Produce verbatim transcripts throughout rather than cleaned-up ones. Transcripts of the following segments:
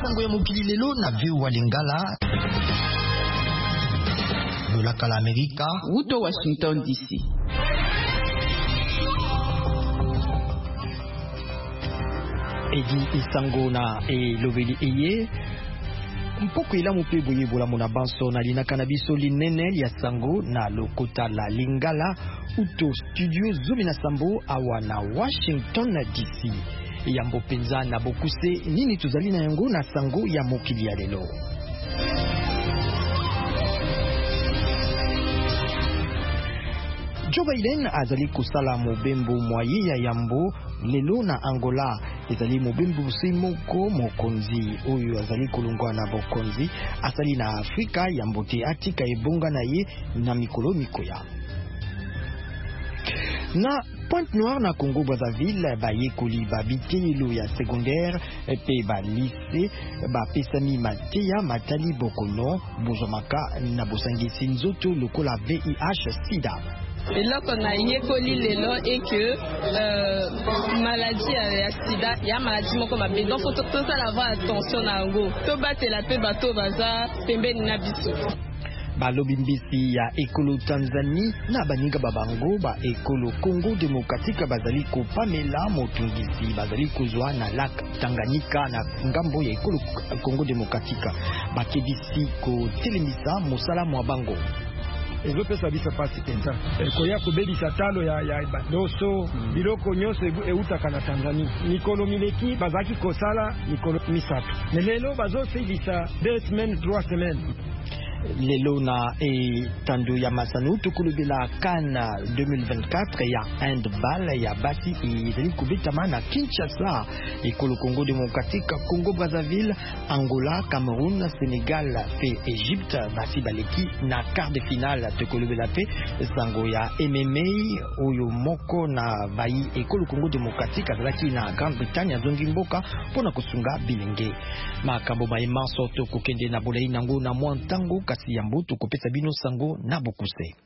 sango ya mokili lelo na V O A Lingala Lolaka la Amerika Uto Washington D C. Edi isango na elobeli eye mpoko ila mupe boye bola mona banso na linaka na biso linene ya sango na lokota la Lingala uto studio zomi na sambo awa na Washington D C. Yambo penza na bokuse nini tuzali na yango na sango ya mokili ya lelo. Joe Biden azali kusala mobembo mwaye ya yambo lelo na Angola. Ezali mobembo simoko mokonzi oyo azali kulungwa na bokonzi asali na Afrika yambo te atika ebonga na ye na mikolo mikoya. Na Pointe Noire na Congo Brazzaville ba yekoli ba bitelo ya secondaire pe ba lycée ba pesami mateya matali bokono bozomaka na bosangisi nzoto lokola V I H sida. Et là qu'on a yekoli lelo et que euh, maladie ya sida ya maladie moko mabe donc faut tout ça avoir attention na ngo to batela pe bato baza pembeni na biso. Balobi mbisi ya ekolo Tanzanie na baninga babango ba ekolo Congo Démocratique bazali ko pamela motungisi bazali kozwa na lac Tanganyika na ngambo ya ekolo Congo Démocratique bakebisi ko telemisa musala mwa bango. Ezo pesa bisa pasi penza koya kubebisa talo ya ya badoso biloko nyonso eutaka na Tanzania mikolo mileki bazaki kosala mikolo misato lelo bazosebisa deux semaines trois semaines. Lelo na e tando ya masanu tukulubila kana deux mille vingt-quatre ya handball ya basi izali kubitama na Kinshasa ekolo Congo Démocratique Congo Brazzaville Angola Cameroun Sénégal pe Egypte basi baleki na quart de finale tukulubila pe sango ya M M A oyo moko na bayi ekolo Congo Démocratique azalaki na Grande-Bretagne zongi mboka pona kusunga bilenge makambo maima soto kokende na bolei nango na mwantango kasi yambo tukopesa bino sango na bokuse.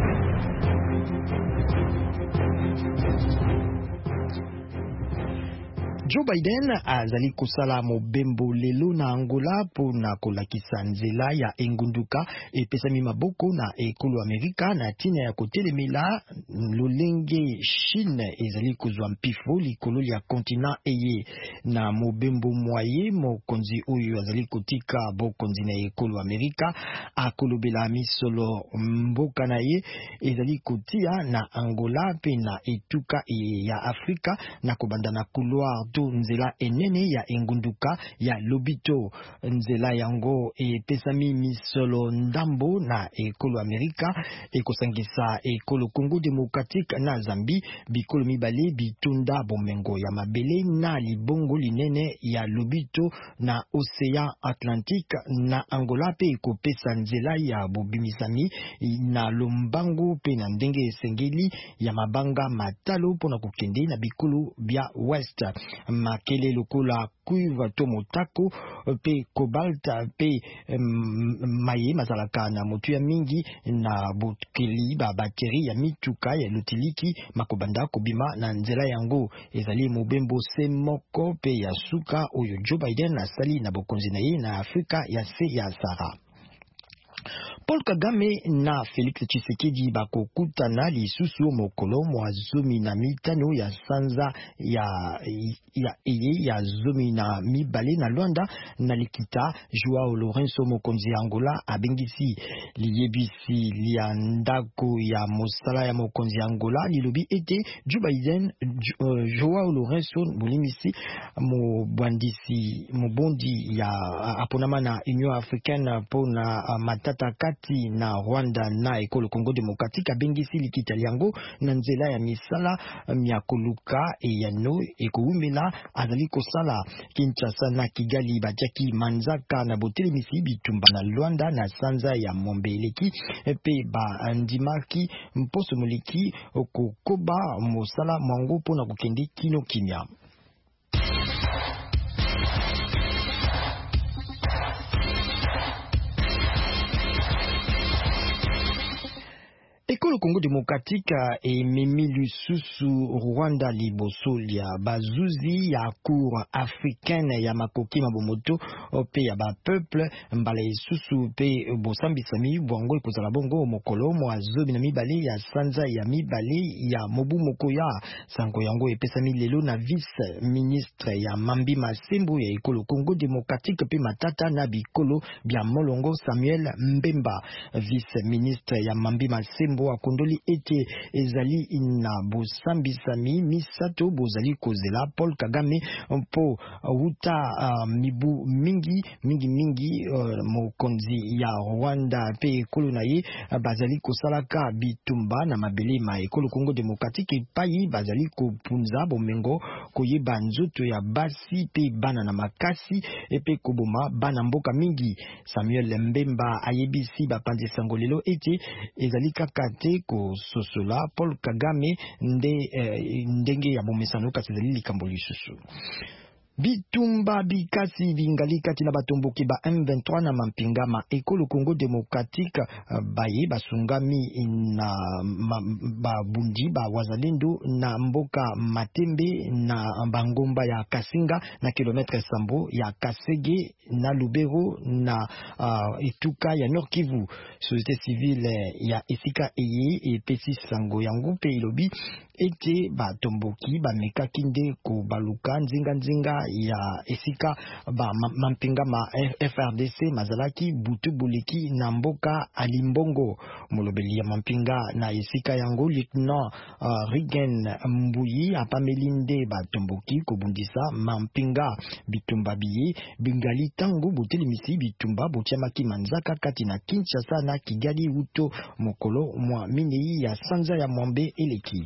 Joe Biden azali kusala mobembo lelo na Angola pona kolakisa nzela ya engunduka epesami maboko na ekolo Amerika na tina ya kotelemela lolenge Chine ezali kuzwa mpifo likolo ya kontinent eye na mobembo mwaye mokonzi oyo azali kotika bokonzi na ekolo Amerika akolobela misolo mboka na ye ezali kotia na Angola pe na etuka ya Afrika na kobanda na couloir nzela enene ya engunduka ya lobito nzela yango epesami misolo ndambo na ekolo Amerika ekosangisa ekolo Congo Démocratique na Zambie bikolo mibale bitunda bomengo ya mabele na libongo linene ya lobito na Océan Atlantique na Angola pe ekopesa nzela ya bobimisami na lombango pe na ndenge esengeli ya mabanga matalo pona kokende na bikolo bya West makele lokola cuivre to motako pe cobalt pe um, maye mazalaka na motu ya mingi na bokeli ba bateri ya mituka ya lutiliki makobanda kobima na nzela yango ezali mobembo se moko pe ya suka oyo Joe Biden asali na bokonzi na ye na Afrika ya se ya Sahara. Paul Kagame na Felix Tshisekedi bakokutana lisusu mokolo mwa zomi na mitano ya sanza ya ya eye ya zomi na mibale na Luanda na likita Joao Lourenço mokonzi Angola abengisi liyebisi lia ndako ya mosala ya mokonzi Angola lilobi ete Joe Biden uh, Joao Lourenço mulimisi mobandisi mobondi ya aponama na Union Africaine pona uh, matata kati na Rwanda na ekolo Congo Démocratique abengisi likita liango na nzela ya misala miakoluka eyano ekowumela azali kosala Kinshasa na Kigali batiaki manzaka na botelemisi bitumba na Luanda na sanza ya Mombeleki pe ba ndimaki mposo moleki okokoba mosala mwango pona kokende kino kimia. Ekolo ekolo Congo démocratique ememi lisusu Rwanda liboso ya bazuzi ya cour africaine ya makoki mabomoto pe ya ba peuple mbala lisusu pe bosambisami bwango ekozala bongo mokolo mwa zobi na mibale ya sanza ya mibale ya mobu mokoya sango yango epesami lelo na vice ministre ya Mambi Masembo ya ekolo Congo démocratique pe matata na bikolo bya molongo Samuel Mbemba. Vice ministre ya Mambi Masembo akondoli ete ezali na bosambisami misato bozali kozela Paul Kagame mpo uta uh, mibu mingi mingi mingi uh, mokonzi ya Rwanda pe ekolo na ye uh, bazali kosalaka bitumba na mabele ma ekolo Congo démocratique epai bazali kopunza bomengo koyeba nzoto ya basi pe bana na makasi epe koboma bana mboka mingi. Samuel Mbemba ayebisi bapandi sango lelo ete ezali kaka te ko sosola Paul Kagame nde eh, ndenge ya bomesano kasi ezali likambo lisusu. Bitumba bikasi bingali kati na batomboki ba M vingt-trois na mampinga ma ekolo Congo démocratique uh, baye basungami na ma, ba bundi ba wazalendo na mboka Matembe na bangomba ya Kasinga na kilometre sambo ya Kasege na Lubero na uh, Etuka ya Nord Kivu. Société civile ya esika eye e pesi sango yango pe ilobi ete batomboki bamekaki nde ko baluka nzinga nzinga ya esika ba mampinga ma F R D C mazalaki butu buliki na mboka alimbongo. Molobeli ya mampinga na esika yango lieutenant uh, Rigen Mbuyi apamelinde batomboki kobundisa mampinga bitumba biye bingali tango butelimisi bitumba botiamaki manzaka kati na Kinshasa na Kigali uto mokolo mwa minei ya sanza ya mwambe eleki.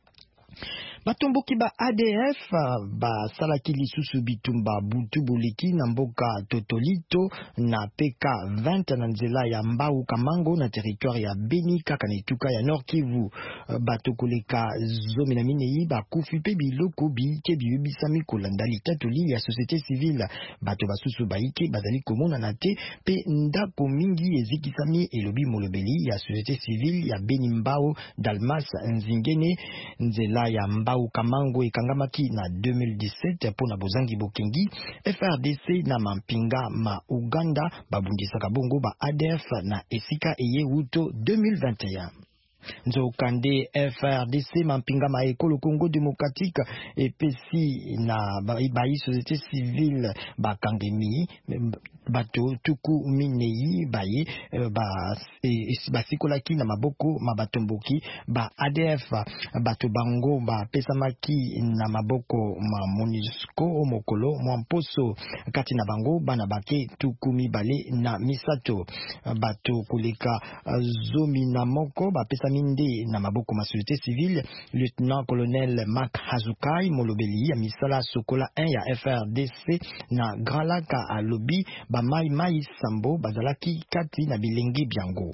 Batomboki ba A D F ba salaki lisusu bitumba butu buliki na mboka Totolito na P K vingt na nzela ya Mbau Kamango na territoire ya Beni kaka na Etuka ya Nord Kivu. Batokoleka zomi na minei bakufi pe biloko biike biyebisami kolanda litatoli ya société civile. Bato basusu baike bazali komona na te pe ndako mingi ezikisami elobi molobeli ya société civile ya Beni Mbau Dalmas Nzingene. Nzela ya Mbau Kamango ekangamaki na deux mille dix-sept pona bozangi bokengi. F R D C na mampinga ma Uganda babundisaka bongo ba A D F na esika eye uto deux mille vingt et un. Nzokande F R D C mampinga ma ekolo Congo démocratique epesi na bayi société civile bakangemi bato tuku minei baye ba basikolaki na maboko mabatomboki ba A D F bato bango ba pesamaki na maboko ma MONUSCO mokolo mwamposo kati na bango bana bake tuku mibale na misato. Bato koleka zomi na moko ba pesami nde na maboko ma société civile. Lieutenant colonel Mark Hazukai molobeli ya misala sokola un ya F R D C na Grand Lac a lobi ba mai mai sambo bazalaki kati na bilengi biango.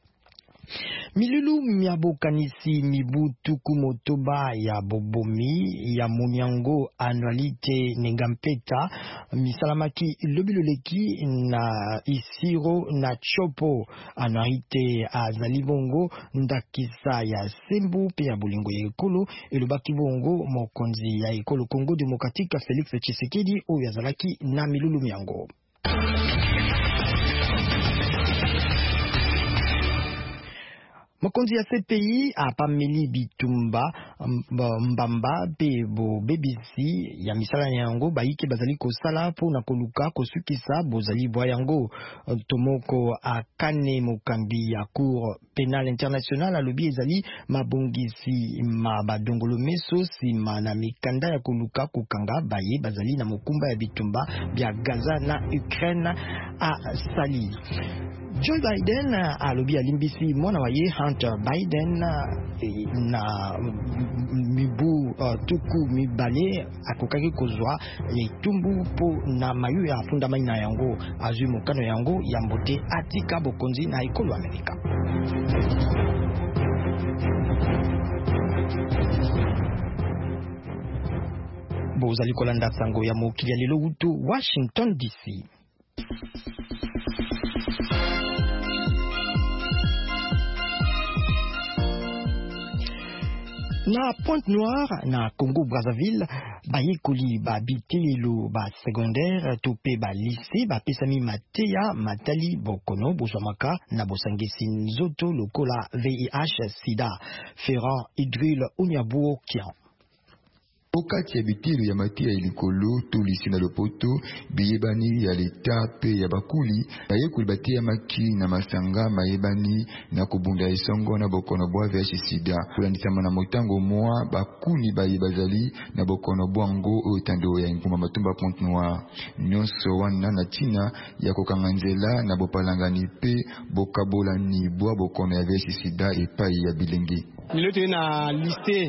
Milulu miabokanisi mibu tuku motoba ya bobomi ya munyango annualité negampeta misalamaki lobiloleki na isiro na chopo annualité azali bongo ndakisa ya sembu pe ya bolingo ya ekolo elobaki bongo mokonzi ya ekolo Congo démocratique Félix Tshisekedi oyo azalaki na milulu miango. Mokonzi ya C P I apameli bitumba mbamba pe bo B B C ya misala yango baike bazali kosala po na koluka kosukisa bozali bwa yango. Tomoko akane mokambi ya cour pénale internationale alobi ezali mabongisi ma badongolo meso sima na mikanda ya koluka kokanga baye bazali na mokumba ya bitumba bya Gaza na Ukraine a sali. Joe Biden alobi alimbisi mwana wa ye Hunter Biden na mibu uh, tuku mibale akokaki kozwa etumbu po na mayu ya fundamai na yango azui mokano yango ya mbote atika bokonzi na ekolo Amerika. Bozali kolanda sango ya mokili ya lelo utu Washington D C. Na Pointe-Noire na Congo Brazzaville bayekoli ba bitilelo ba secondaire tope ba lycée ba pesami mateya matali bokono boswamaka na bosangisi nzoto lokola V I H sida. Ferrand Idril Onyabuo Kian. Okati ya bitiru ya matia ilikolo tulisi na lopoto biyebani ya leta pe ya bakuli bayekuli batia maki na masanga mayebani na kubunda esongo na bokono bwa V I H sida kulandisama na motango moa bakuni bayebazali na bokono bwango otando ya nguma matumba Pointe-Noire nyonso wana na China ya kokanganzela na bopalangani pe bokabola ni bwa bokono ya V I H sida epai ya bilenge nilote na liste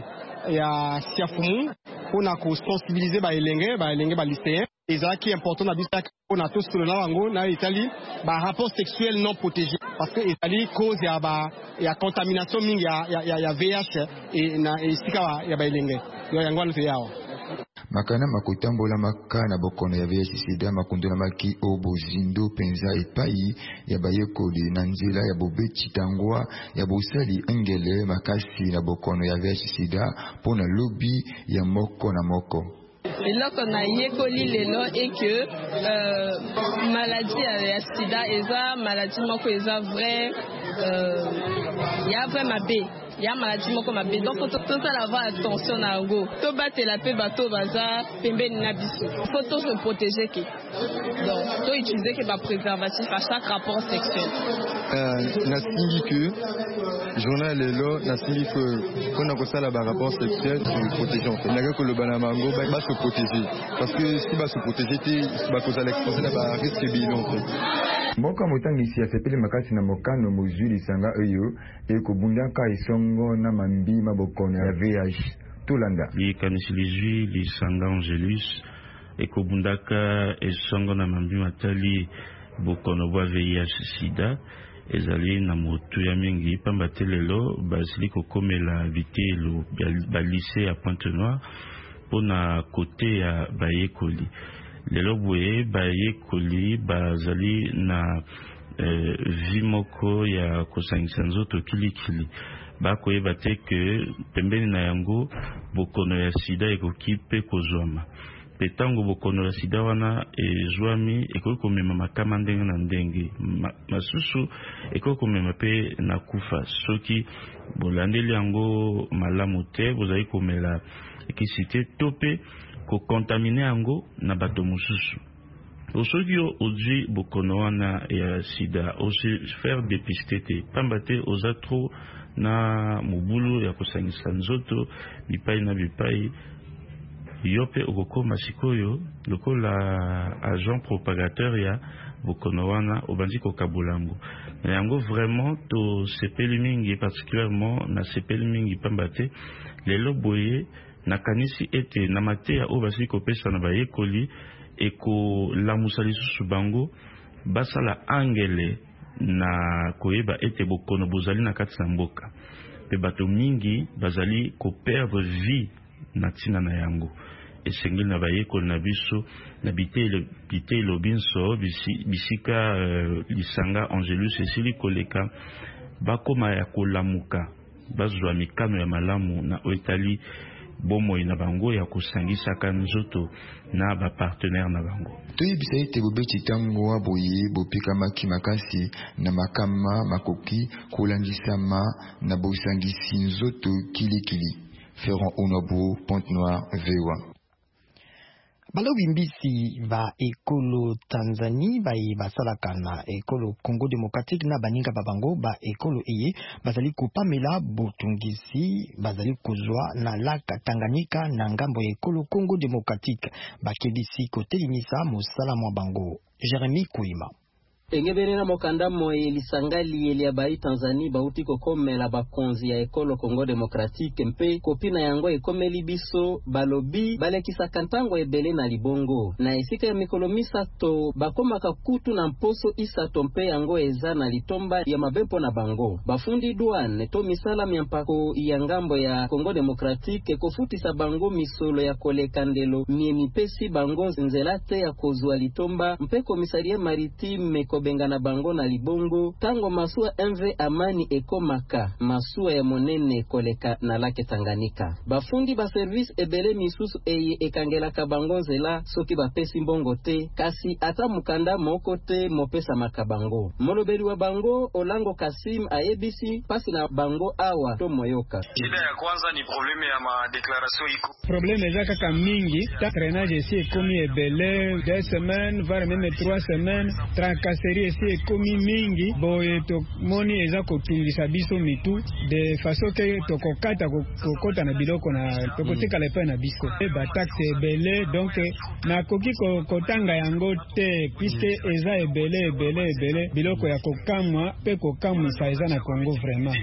ya siafumu on ko sensibiliser ba elenge ba elenge ba lycéens eza qui important na bisaka on a tous le lango na Italie ba rapport sexuel non protégé parce que Italie cause ya ba ya contamination mingi ya ya ya V I H et na esika ya ba elenge yo yango wana yao makana makotambola makana bokono ya V I H sida makundona maki obozindo penza epai ya bayekoli na nzela ya bobeti tangwa ya bosali engele makasi na bokono ya V I H sida pona lobby ya moko na moko. eloko na yekoli lelo et que euh, maladie ya sida eza maladie moko eza vrai euh, ya vrai mabe ya maladie moko mabe donc faut tout ça avoir attention na ngo to batela pe bato baza pembeni na biso faut to se protéger que donc to utiliser que ba préservatif à chaque rapport sexuel euh, na singi que journal lelo na singi que on a ça la ba rapport sexuel se protéger en fait na que le banamango ba se protéger parce que si ba se protéger ti ba cause l'exposer na ba risque bilan en fait Moka motangisi ya sepele makasi na mokano mozuli sanga eyo ekobundaka isongo na mambi mabokono ya V I H Tolanda. Li kanisilizi li sanga Angelus ekobundaka isongo na mambi matali bokono bwa V I H sida ezali na motu ya mingi pamba telelo basili kokomela vitelo ba lycée à Pointe-Noire pona kote ya bayekoli. Lelo boye bayekoli bazali na eh, vimoko ya kosangisa nzoto kilikili bakoyeba te ke pembeni na yango bokono ya sida ekoki pe kozwama pe tango bokono ya sida wana ezwami ekoki komema makama ndenge na ndenge Ma, masusu ekoki komema pe na kufa soki bolandeli yango malamu te bozali komela ekisi te to pe ko contaminer yango na bato mosusu osoki ozwi bokono wana ya sida osi faire dépister te pamba te oza tro na mobulu ya kosangisa nzoto bipai na bipai yo pe okokoma sikoyo lokola agent propagateur ya bokono wana obandi kokabola yango na yango vraiment to sepeli mingi particulièrement na sepeli mingi pamba te lelo boye nakanisi ete na mateya o basili kopesa na bayekoli eko lamusa lisusu bango basala angele na koyeba ete bokono bozali na kati na mboka pe bato mingi bazali koperdre vie na ntina na yango esengeli na bayekoli na biso na bitelo binso bisika uh, lisanga Angelus esili koleka bakoma ya kolamuka bazwa mikano ya malamu na oetali bomo ina bango ya kusangisa kanzoto na ba partenaire na bango. Toyebisa ete bobeti tango aboye bopika maki makasi na makama makoki kulandisama na bosangisi nzoto kilikili. Ferrand Onyabuo, Pointe-Noire, V O A. Balobi mbisi va ekolo Tanzanie ba basalaka na ekolo Congo Démocratique na baninga babango ba ekolo eye bazali kopamela botungisi bazali kozwa na laka Tanganyika na ngambo ya ekolo Congo Démocratique bakebisi kotelimisa mosala mwa bango. Jeremy Kuima. Engeberena mokanda moye lisangali elia bai Tanzanie bauti kokomela bakonzi ya ekolo Congo Démocratique mpe kopina yango ekomeli biso balobi balekisa kantango ebele na libongo na esika ya mikolo misato bakomaka kutu na mposo isato mpe yango eza na litomba ya mabempo na bango bafundi douane to misala miampako ya ngambo ya Congo Démocratique kofutisa bango misolo ya koleka ndelo mieni pesi bango nzelate ya kozwa litomba mpe komisarie maritime kobenga na bango na libongo tango masuwa M V Amani ekomaka masuwa ya monene koleka na lake Tanganyika. Bafundi ba service ebele misusu eye ekangelaka bango zela soki bapesi mbongo te kasi ata mukanda moko te mopesa makabango. Molobeli wa bango Olango Kasim ayebisi pasi na bango awa to moyoka. Shida ya kwanza ni probleme ya ma declaration iko. Probleme za kaka mingi, ta traînage si ekomi ebele deux semaines voire même trois semaines, tracasserie si ekomi mingi, boye to moni eza kotungisa biso mitu de façon que to kokata kokota na biloko na tokotika lepe na biso. E ba taxe ebele donc na koki kotanga yango te puisque eza ebele ebele ebele biloko ya kokamwa pe kokamwa sa eza na Congo vraiment.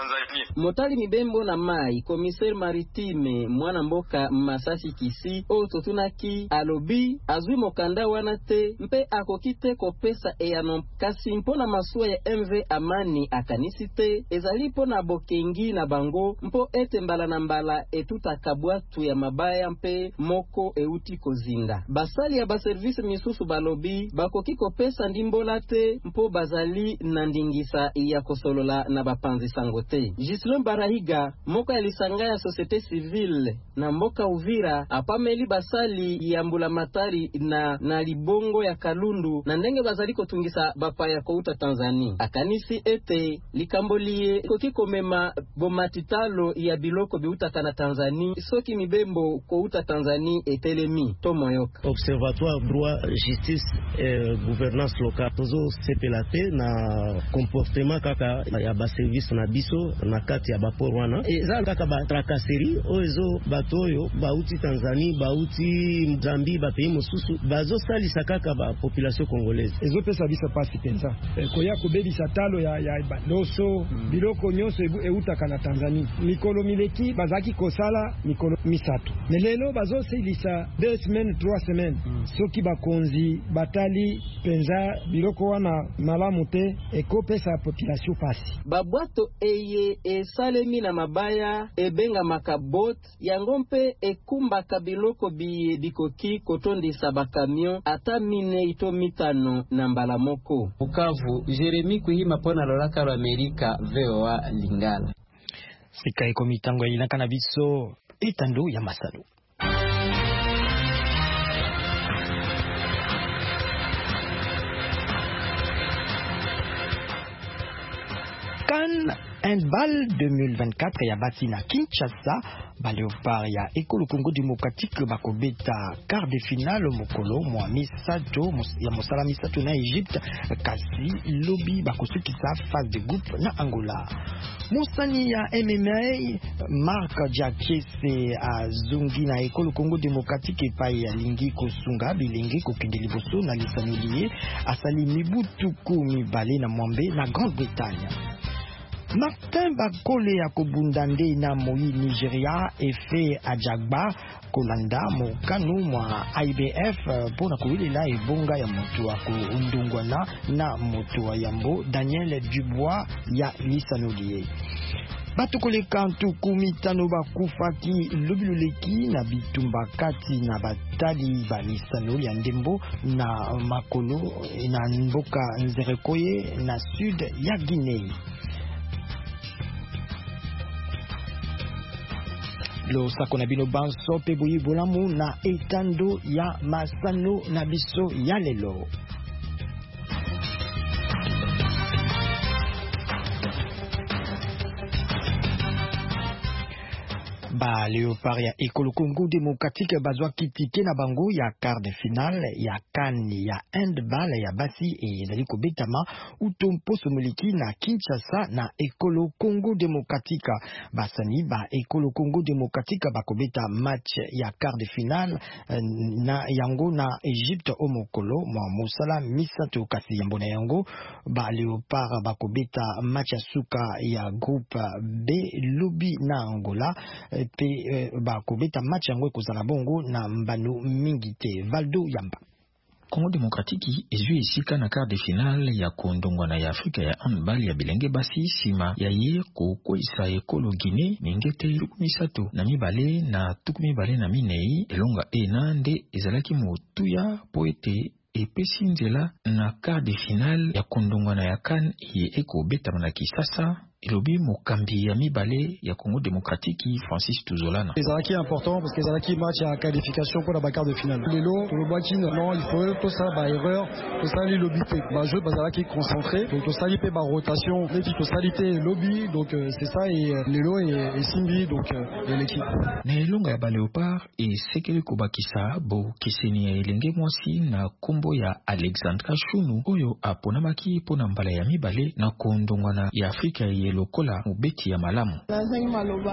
Motali Mibembo na Mai, commissaire maritime mwana mboka Masasi Kisi o totunaki alobi azwi mokanda wana te mpe akokite kopesa eyano kasi mpona masuwa ya M V Amani akanisi te ezali pona bokengi na bango mpo ete mbala na mbala etuta kabwatu ya mabaya mpe moko euti kozinga. Basali ya ba service misusu balobi bakoki kopesa ndimbola te mpo bazali na ndingisa ya kosolola na bapanzi sango te. Gislon Barahiga moko ya lisanga ya societe civile na mboka Uvira apameli basali ya mbula matari na na libongo ya Kalundu na ndenge bazali kotungisa bapaya kouta Tanzania. Akanisi ete likambolie koki komema bomatitalo ya biloko biuta kana Tanzania soki Mibembo kouta Tanzania etelemi to moyoka. Observatoire droit justice et gouvernance locale tozo sepelate na comportement kaka ya ba service na biso na kati ya bapor wana eza kaka ba tracasserie ozo batoyo bauti Tanzania bauti Mzambi ba pays mosusu bazo salisa kaka ba population congolaise ezo pesa bisa pasi penza koya kobebisa talo ya ya bandoso mm. biloko nyonso euta kana Tanzania mikolo mileki bazaki kosala mikolo misato nelelo bazo silisa deux semaines trois semaines mm. soki bakonzi batali penza biloko wana malamu te ekopesa population pasi babwato eye esalemi na mabaya ebenga makabot yango mpe ekumba kabiloko biye bikoki kotondisa bakamion ata mine ito mitano na mbala moko. Bukavu, Jeremy Kuhima pona lolaka lo Amerika V O A Lingala. Sika eko mitango ya inaka na biso etando ya masalo. Kan handball deux mille vingt-quatre ya bati na Kinshasa ba Leopard ya Ekolo Congo Démocratique bakobeta quart de finale mokolo mwa misato ya mosala misato na Egypte kasi lobi bakosukisa phase de groupe na Angola. Mosani ya M M A Marc Diakese azungi na Ekolo Congo Démocratique epai ya lingi kosunga bilenge kokende liboso na lisanulie asali mibutu kumi bale na mwambe na Grande-Bretagne. Martin Bakole ya kobundande na moi Nigeria efe Ajagba kolanda mokanu mwa I B F pona kuilela ebonga ya moto ako undungwana na moto wa yambo Daniel Dubois ya lisanulie. Bato koleka ntuku mitano bakufaki lobiloleki na bitumba kati na batali ba lisanoli ya ndembo na makolo na mboka Nzerekoye na sud ya Guinée. Lo sako na bino banso pe boyi bolamu na etando ya masano na biso ya lelo. Ba Leopard ya Ekolo Congo Démocratique bazwa kitike na bango ya quart de finale ya CAN ya handball ya basi e ezali kobetama utomposo moliki na Kinshasa na Ekolo Congo Démocratique. Basani ba Ekolo Congo Démocratique bakobeta match ya quart de finale na yango na Egypte o mokolo mwa mosala misato kasi yambo na yango ba Leopard bakobeta match ya suka ya groupe B lobi na Angola pe uh, ba kobeta match yango ekozala bongo na mbano mingi te. Valdo Yamba. Congo Démocratique ezwi esika na quart de finale ya kondongwana ya Afrika ya handball ya bilenge basi sima ya ye kokwisa Ekolo Guinée ningete lukumisato na mibale na tukumibale na minei elonga ena nde ezalaki motuya po ete epesi nzela na quart de finale ya kondongwana ya CAN ye ekobetama na Kisasa. Elobi mokambi ya mibale ya Congo démocratique Francis Tuzolana. Ezalaki important parce que ezalaki match ya qualification pour la quart de finale. Lelo tolobaki non il faut tout ça ba erreur, tout ça li lobby pe. Ba jeu bazalaki concentré, donc tout ça li pe ba rotation, et puis tout ça li te lobby, donc euh, c'est ça et euh, Lelo et, et Simbi donc euh, et l'équipe. Na elonga ya ba Léopard et sekele kobakisa bo keseni ya elenge mwasi na kombo ya Alexandra Shunu oyo aponamaki pona mbala ya mibale na kondongwana ya Afrika ya lokola mubeti ya malamu. Nazangi maloba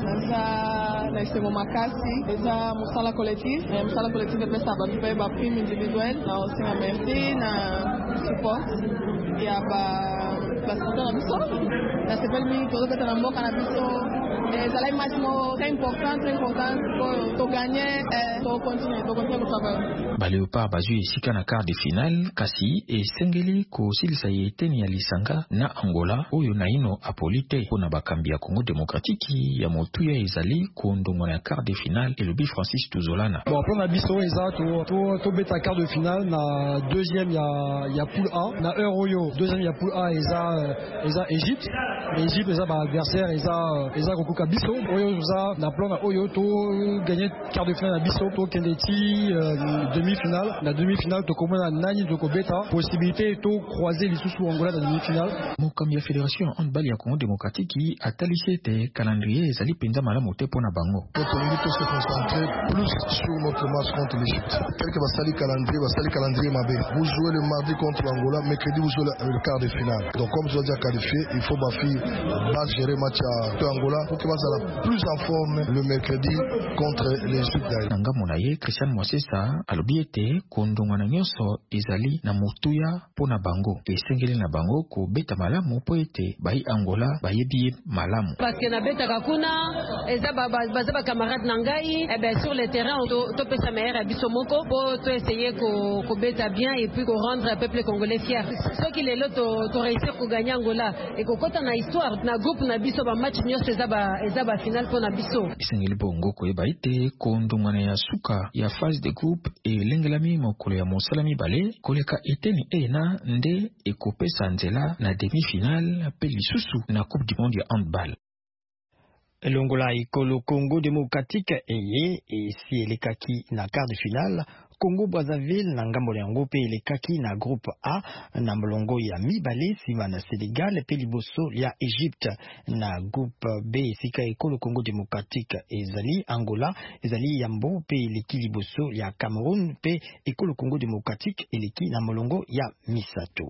naza na isemo makasi eza musala collectif et musala collectif de pesa ba mpe ba prime individuelle na aussi na merci na support ya ba basita na biso na sepel mi todo beta na mboka na biso ezalai match mo très important très important pour to gagner et to continuer to continuer le travail. Ba Léopard bazui esika na quart de finale kasi esengeli ko silisa yeteni ya lisanga na Angola oyo naino apolite pona bakambi ya Congo démocratique ya motuya ezali kondongwana ya quart de finale elobi Francis Tuzolana. Bon après na biso eza to to to beta quart de finale na deuxième ya ya poule A na Euroyo deuxième ya poule A eza eza Égypte Égypte eza ba adversaire eza eza kokuka biso oyo za na plan na oyo to gagner quart de finale na biso to kendeti euh, demi-finale la demi-finale to komona nani to kobeta possibilité to croiser lisusu Angola na demi-finale. Mokambi ya fédération handball ya Congo démocratique atalisi ete calendrier ezali penza malamu te pona bango. Tolingi to se concentrer plus sur notre match contre l'Égypte. Quelque basali calendrier basali calendrier mabe. Vous jouez le mardi contre l'Angola, mercredi vous jouez le quart de finale. Donc comme je déjà qualifié, il faut bafi pas gérer match à Angola pour que basala plus en forme le mercredi contre l'Égypte. Nanga monaye Christian Mwasesa alobi ete kondongwana nyonso ezali na motuya pona bango. Esengeli na bango ko beta malamu po ete bai Angola bayebi malamu. Parce que na beta kakuna eza baza ba camarade nangai et bien sur le terrain to to pesa meilleur abiso moko po to essayer ko ko beta bien et puis ko rendre le peuple congolais fier. Ce qui est là to to réussir ko gagner Angola et ko kota na histoire na groupe na biso ba match nyonso eza ba eza ba final po na biso. Esengeli bongo ko eba ete kondongwana ya suka ya phase de groupe et lengelami mokolo ya mosalami bale koleka eteni ena nde ekopesa nzela na demi-finale pe lisusu na coupe du monde ya handball. Longola ikolo Congo démocratique eye esi elekaki na quart de finale Congo Brazzaville na ngambo yango pe elekaki na groupe A na molongo ya mibale sima na Sénégal pe liboso ya Égypte. Na groupe B esika ekolo Congo démocratique ezali Angola ezali yambo pe eleki liboso ya Cameroun pe ekolo Congo démocratique eleki na molongo ya misato.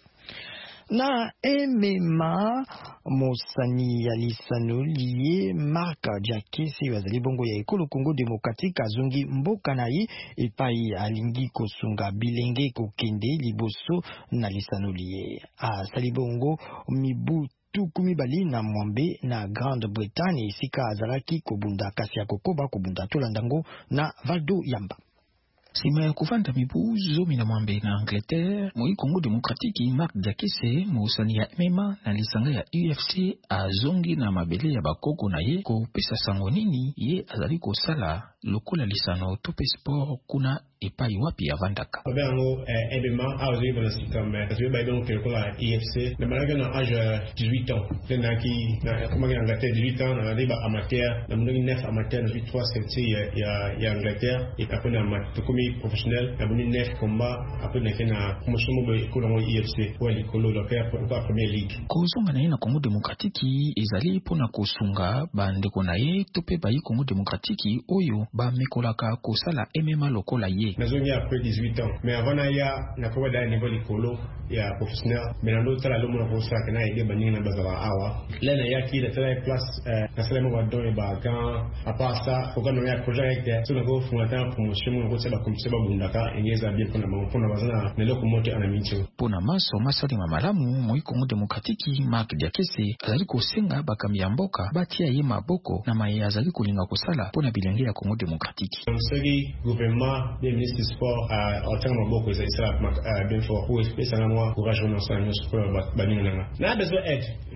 Na M M A mosani ya lisano liye Marc Diakese wazali bongo ya ekolo Congo démocratique azongi mboka na ye epai alingi kosunga bilenge kokende liboso na lisano liye asali bongo mibu tukumi bali na mwambe na Grande-Bretagne esika azalaki kobunda kasi ya kokoba kobunda tolandango na Valdo Yamba. Sima ya kuvanda mibu zomi na mwambe na Angleterre, moi Congo démocratique Marc Diakese mosani ya M M A na lisanga ya U F C azongi na mabele ya bakoko na ye ko pesa sango nini ye azali kosala lokola lisano tope sport kuna epai wapi ya vandaka. Obengo M M A a ozali bona sikambe kasi ba donc lokola U F C na malaga na âge dix-huit ans tena ki na kuma ya Angleterre dix-huit ans na deba amateur na mungi neuf amateur na trois ceinture ya ya Angleterre et après na matukumi professionnel na mungi neuf combat après na kena promotion mo ko na U F C pour les colo local pour la première ligue. Kozonga na na Congo démocratique ezali pona kosunga bandeko na ye tope ba yi Congo démocratique oyo ba mekolaka kosala M M A lokola ye. Nazongi après dix-huit ans mais avant na ya na ko da niveau likolo ya professionnel mais na l'autre la lomo ko sa kana ide bani na bazala awa là na ya ki la tele place na sala mo wadon e ba kan à part ça ko kana ya projet avec so na ko fumata promotion mo ko se ba komse ba bundaka engeza bien pona mo pona bazana na loko moto ana mincho pona maso masali mamalamu moi Congo démocratique Marc Diakese azali ko senga bakambi ya mboka batia ye maboko na maye azali kolinga kosala pona bilenge ya Congo démocratique. Msegi gouvernement des ministres du sport a autant maboko za isala bien fort pour espérer ça moi courage dans ça nous pour baninga na besoin aide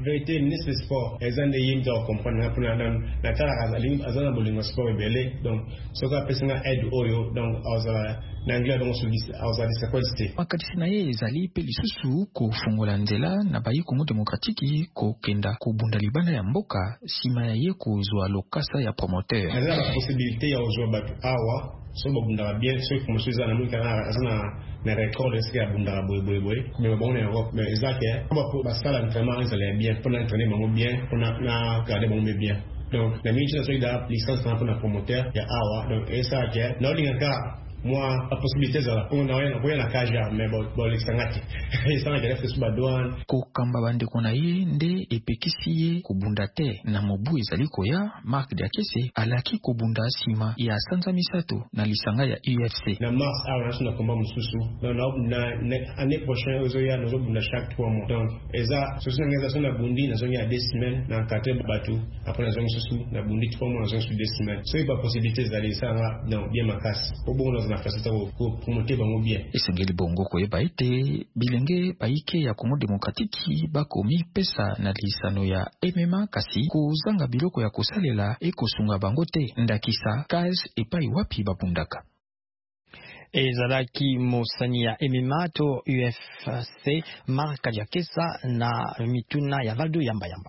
vérité ministre des sports ezande yimto comprendre pour na na tala azalim azana bolingo sport ebele donc soka pesanga aide oyo donc azala na anglais donc service azala disappointed makati na ye ezali pe lisusu kofungola nzela na bayi Congo démocratique ko kenda ko bunda libana ya mboka sima ya ye kozwa lokasa ya promoteur azala possibilité ya ozwa batu awa so bunda bien so comme so za na mwika na azana na record est ya bunda boy boy boy mais bon en Europe mais exactement on va pour basala vraiment ezala bien pour entraîner mango bien pour na na garder bon bien donc la ministre de la licence pour na promoteur ya awa donc et ça que na linga moi la possibilité za la on a rien na kaja mais bon bon l'extangati ça que fait sous douane ko kamba bande kona ye nde epekisi ye kubunda te na mobu ezali koya Marc Diakese alaki kubunda sima ya sanza misato na lisanga ya U F C na mars awa na komba mususu na na année prochaine ozoya nous bunda chaque trois mois donc eza sosi organisation na bundi na zongi ya deux semaines na quatre batu après na zongi susu na bundi trois mois na zongi sur deux semaines c'est pas possibilité d'aller ça dans bien makasi au bon na fasita ko promoter bango bien esengeli bongo koyeba ete bilenge baike ya Congo démocratique bakomi pesa na lisano ya M M A kasi kozanga biloko ya kosalela ekosunga bango te ndakisa kaz epai wapi babundaka ezalaki mosani ya M M A to U F C Marc Diakesa na mituna ya Valdo Yamba Yamba.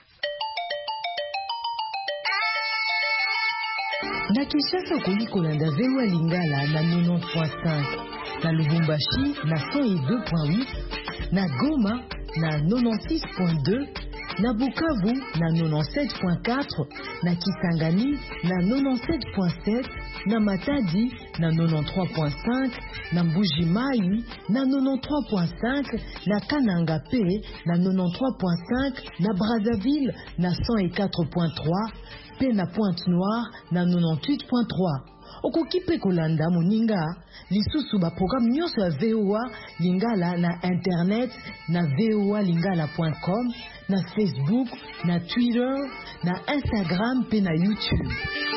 Na Kinshasa kuli kolanda vewa lingala na quatre-vingt-dix point cinq, na Lubumbashi na cent deux point huit, na Goma na quatre-vingt-six point deux, na Bukavu na quatre-vingt-dix-sept point quatre, na Kisangani na quatre-vingt-dix-sept point sept, na Matadi na quatre-vingt-treize point cinq, na Mbuji-Mayi na quatre-vingt-treize point cinq, na Kananga P na quatre-vingt-treize point cinq, na Brazzaville na cent quatre point trois, pe na Pointe-Noire na quatre-vingt-dix-huit point trois. Okoki pe kolanda moninga lisusu ba programme nyonso ya V O A Lingala na internet na v o a lingala point com, na Facebook, na Twitter, na Instagram pe na YouTube.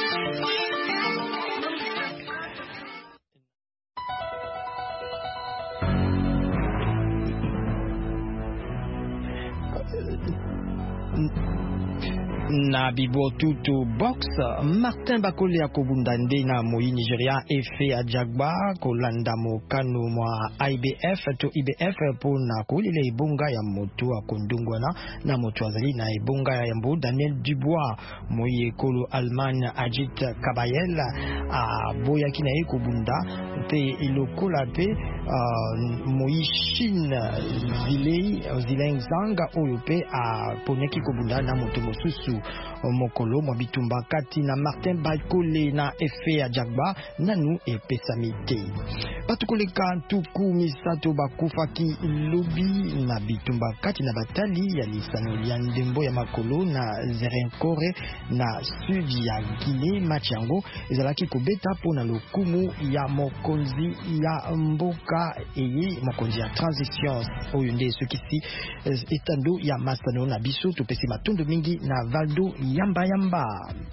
Na bibo tutu box Martin Bakole ya kobundande na moi Nigeria efe ajagba kolanda mokano mwa I B F to I B F po na kolile ibonga ya moto akondungwana na moto azali na ibonga ya mbo Daniel Dubois moi ekolo Allemagne Ajit Kabayel a boya kina ye kobunda te ilokola pe uh, moi Chine zile zile nzanga oyo pe a poneki kobunda na moto mosusu mokolo mwa bitumba kati na Martin Bakole na efe ajagba nanu epesamite batukoleka tuku misato bakufaki lobi na bitumba kati na batali ya lisano ya ndembo ya makolo na Zerenkore na sudi ya Guinée machango ezalaki kobeta po na lokumu ya mokonzi ya mboka eye mokonzi ya transition oyo nde sokisi etando ya masano na biso topesi matondo mingi na Valdo Yamba Yamba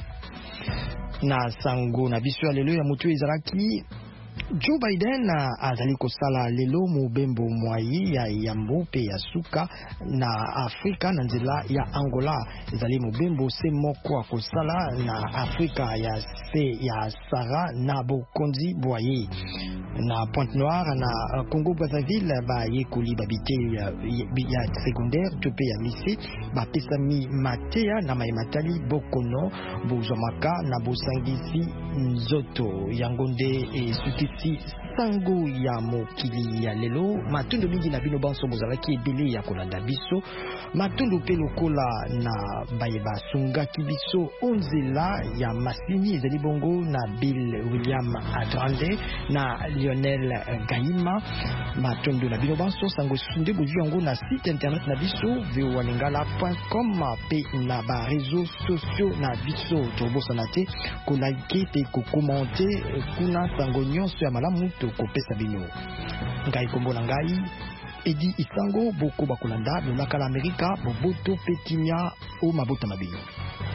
na sango na biso ya lelo ya mutu ezalaki Joe Biden azali kosala lelo mobembo mwayi ya yambo pe ya suka na Afrika na nzela ya Angola ezali mobembo se moko akosala na Afrika ya se ya Sahara na bokonzi boye na Pointe-Noire na Congo Brazzaville ba yekoli babite ya, ya secondaire to pe ya lycée ba pesami matea na maimatali bokono bozomaka na bosangisi nzoto yangonde e suki si sango ya mokili ya lelo matundu mingi na bino banso bozalaki ebele ya kolanda biso matundu pe lokola na bayeba sungaki biso onzela ya masini ezali bongo na Bill William Adrande na Lionel Gaima matundu na bino banso sango sunde bozu yango na site internet na biso v o a lingala point com pe na ba réseaux sociaux na biso tobosana te kolike pe kokommente kuna sango nyonso ya malamu to kopesa bino ngai kombo na ngai Edi Isango boko bakolanda lolaka la Amerika boboto petinya o mabota mabino.